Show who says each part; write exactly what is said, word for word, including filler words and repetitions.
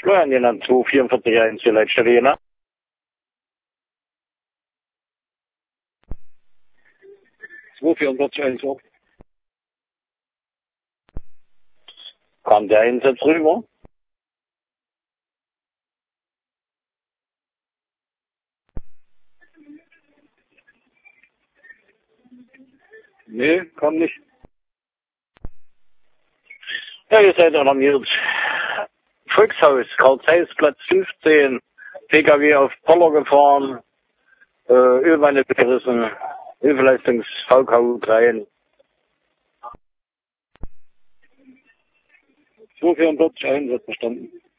Speaker 1: Florian genannt, zwei vierundvierzig eins, die Leitstelle, ne? zwei vierundvierzig eins auch. Kam der Einsatz rüber? Nee, kam nicht. Ja, ihr seid alarmiert. Volkshaus, Karl-Zeiss-Platz fünfzehn, P K W auf Poller gefahren, äh, Ölwanne gerissen, Hilfeleistungs-V K drei. zwei vierundvierzig eins, hat verstanden.